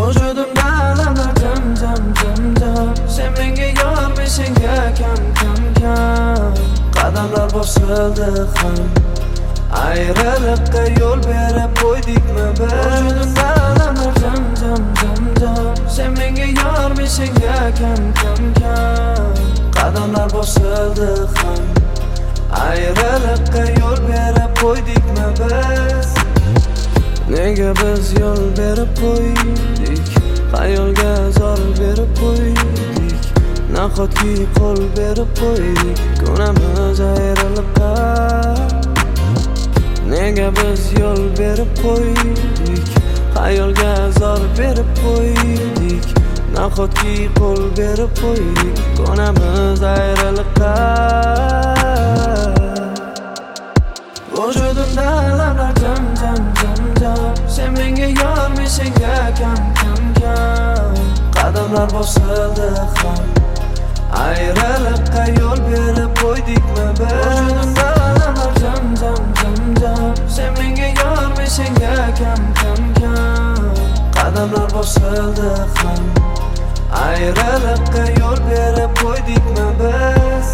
Vujudimda alamlar jam. Sen menga yormi, senga kam. Qadamlar bosildi ham, ayriliqqa yo'l berib qo'ydikmi biz? Vujudimda alamlar jam. Sen menga yormi, senga kam. Qadamlar bosildi ham, ayriliqqa yo'l berib qo'ydikmi biz? Nega biz yo'l berib qo'ydik? Xayolga zor berib qo'ydik. Nahotki qo'l berib qo'ydik ko'namiz ayriliqqa? Nega biz yo'l berib qo'ydik? Xayolga zor berib qo'ydik. Nahotki qo'l berib qo'ydik ko'namiz ayriliqqa? Vujudimda alamlar jam. Sen menga yormi, senga kam. Qadamlar bosildi ham, ayriliqqa yo'l berib qo'ydikmi biz? Vujudimda alamlar jam. Sen menga yormi, senga kam. Qadamlar bosildi ham, ayriliqqa yo'l berib qo'ydikmi biz?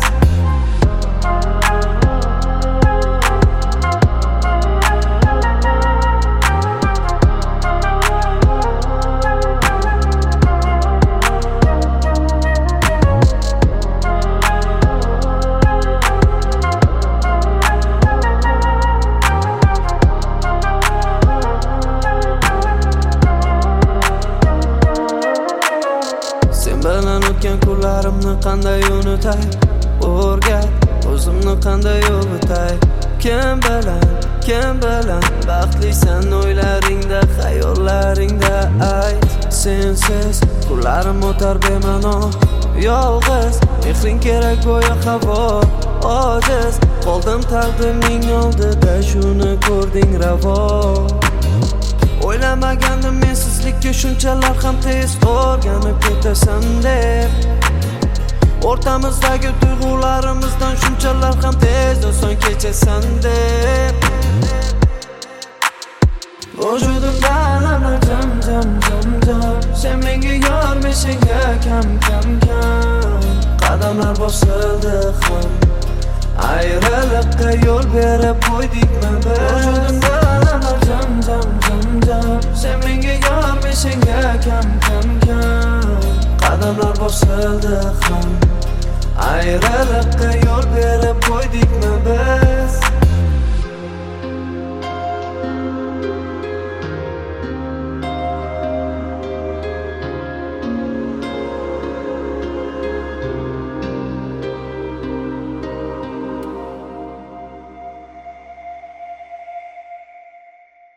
Bilan o'tgan kunlarimni qanday unutay? O'rgat, o'zimni qanday yo'qotay? Kim bilan baxtlisan o'ylaringda, xayollaringda ayt. Sensiz kunlarim o'tar bema'no, yolg'iz. Mehring kerak go'yo havo, ojiz. Qoldim taqdirning oldida, shuni ko'rding ravo. O'ylamagandim mensizlikka shunchalar ham tez o'rganib ketasan deb. O'rtamizdagi tuyg'ularimizdan shunchalar ham tez oson kechasan deb. Vujudimda alamlar jam. Sen menga yormi, senga kam. Qadamlar bosildi ham, ayriliqqa yo'l berib qo'ydikmi biz? Vujudimda alamlar jam. Sen menga yormi, senga kam. Qadamlar bosildi ham, ayriliqqa yo'l berib qo'ydikmi